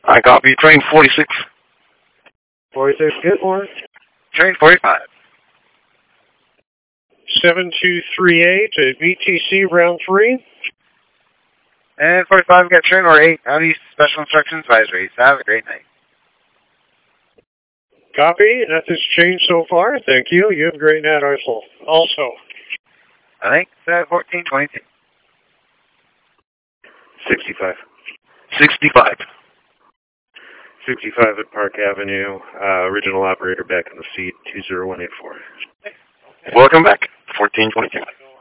I copy train 46. 46, get more. Train 45. 7238 at VTC round 3. And 45, got train or 8, out east, special instructions advisory. Have a great night. Copy, nothing's changed so far. Thank you. You have a great night also. I think it's 1422. 65. 65. 65 at Park Avenue. Original operator back in the seat, 20184. Welcome back. 1422.